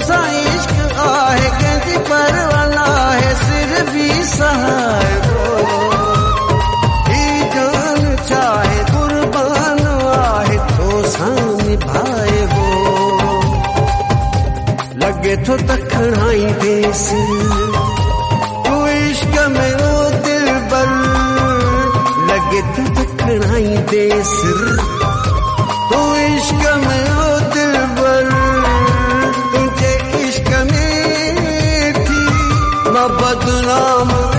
सा इश्क आहे कंहिंजी परवाना है सिर भी सहाय वो ही जान चाहे कुर्बान आहे तो सा निभाए वो लगे तो तखणाई देस तू इश्क में ओ दिल बर लगे तो तखणाई देस तू इश्क में ओ दिल बर तुझे इश्क में थी मैं बदनाम